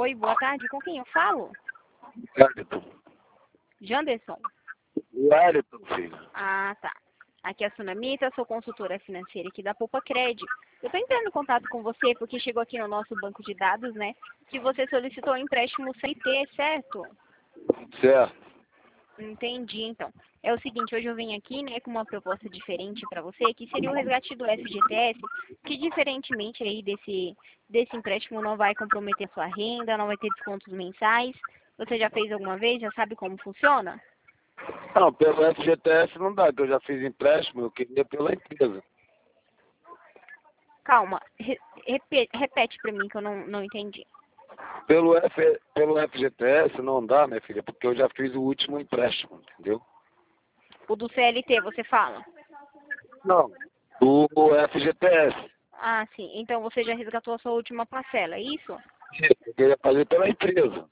Oi, boa tarde. Com quem eu falo? Wellington. Janderson. Wellington, filho. Ah, tá. Aqui é a Sunamita, sou consultora financeira aqui da Poupa Cred. Eu estou entrando em contato com você porque chegou aqui no nosso banco de dados, né, que você solicitou um empréstimo CT, certo? Certo. Entendi, então. É o seguinte, hoje eu venho aqui, né, com uma proposta diferente para você, que seria o resgate do FGTS, que diferentemente aí desse empréstimo não vai comprometer sua renda, não vai ter descontos mensais. Você já fez alguma vez? Já sabe como funciona? Não, pelo FGTS não dá, que eu já fiz empréstimo, eu queria pela empresa. Calma, repete para mim que eu não entendi. Pelo FGTS não dá, minha filha, porque eu já fiz o último empréstimo, entendeu? O do CLT, você fala? Não. Do FGTS. Ah, sim. Então você já resgatou a sua última parcela, é isso? Eu queria fazer pela empresa.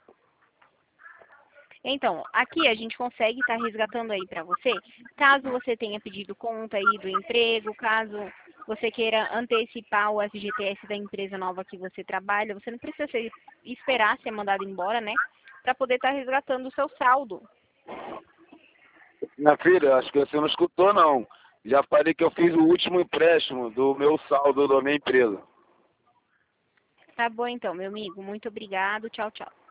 Então, aqui a gente consegue estar resgatando aí para você, caso você tenha pedido conta aí do emprego, caso você queira antecipar o FGTS da empresa nova que você trabalha, você não precisa esperar ser mandado embora, né? Para poder estar resgatando o seu saldo. Minha filha, acho que você não escutou, não. Já falei que eu fiz o último empréstimo do meu saldo da minha empresa. Tá bom então, meu amigo. Muito obrigado. Tchau, tchau.